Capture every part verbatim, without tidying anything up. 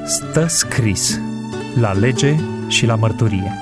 Stă scris la lege și la mărturie.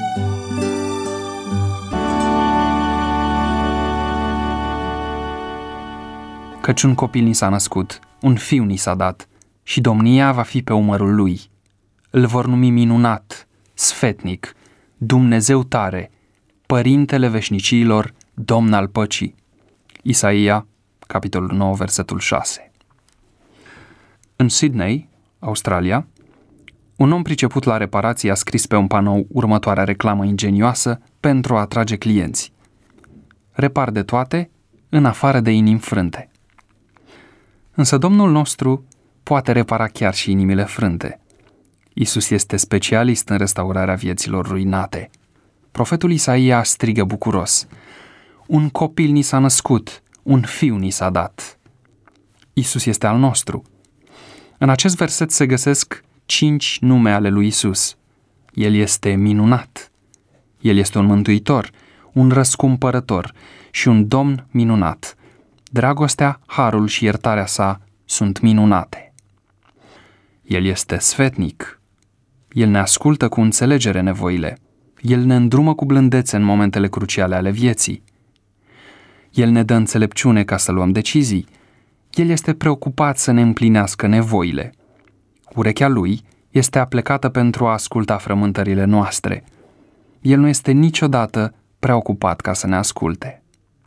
Căci un copil ni s-a născut, un fiu ni s-a dat, și domnia va fi pe umărul lui. Îl vor numi minunat, sfetnic, Dumnezeu tare, Părintele veșnicilor, Domn al păcii. Isaia, capitolul nouă, versetul șase. În Sydney, Australia, un om priceput la reparații a scris pe un panou următoarea reclamă ingenioasă pentru a atrage clienți: repar de toate, în afară de inimi frânte. Însă Domnul nostru poate repara chiar și inimile frânte. Iisus este specialist în restaurarea vieților ruinate. Profetul Isaia strigă bucuros: un copil ni s-a născut, un fiu ni s-a dat. Iisus este al nostru. În acest verset se găsesc cinci nume ale lui Iisus. El este minunat. El este un mântuitor, un răscumpărător și un Domn minunat. Dragostea, harul și iertarea sa sunt minunate. El este sfetnic. El ne ascultă cu înțelegere nevoile. El ne îndrumă cu blândețe în momentele cruciale ale vieții. El ne dă înțelepciune ca să luăm decizii. El este preocupat să ne împlinească nevoile. Urechea lui este aplecată pentru a asculta frământările noastre. El nu este niciodată preocupat ca să ne asculte.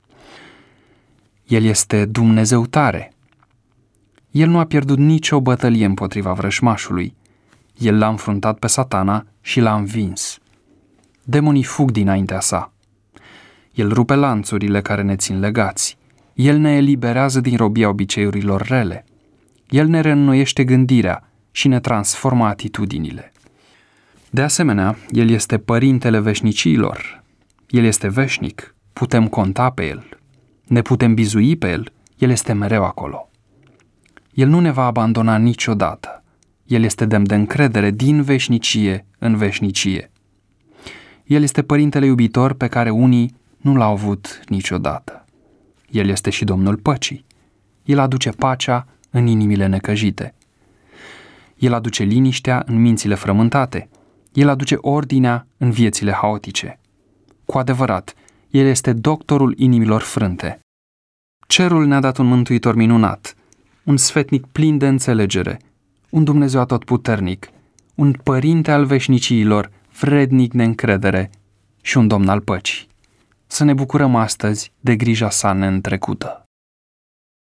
El este Dumnezeu tare. El nu a pierdut nicio bătălie împotriva vrăjmașului. El l-a înfruntat pe Satana și l-a învins. Demonii fug dinaintea sa. El rupe lanțurile care ne țin legați. El ne eliberează din robia obiceiurilor rele. El ne reînnoiește gândirea și ne transformă atitudinile. De asemenea, El este Părintele veșnicilor. El este veșnic, putem conta pe El. Ne putem bizui pe El, El este mereu acolo. El nu ne va abandona niciodată. El este demn de încredere din veșnicie în veșnicie. El este Părintele iubitor pe care unii nu l-au avut niciodată. El este și Domnul păcii. El aduce pacea în inimile necăjite. El aduce liniștea în mințile frământate. El aduce ordinea în viețile haotice. Cu adevărat, El este doctorul inimilor frânte. Cerul ne-a dat un mântuitor minunat, un sfetnic plin de înțelegere, un Dumnezeu atotputernic, un Părinte al veșnicilor, vrednic de încredere și un Domn al păcii. Să ne bucurăm astăzi de grija sa neîntrecută.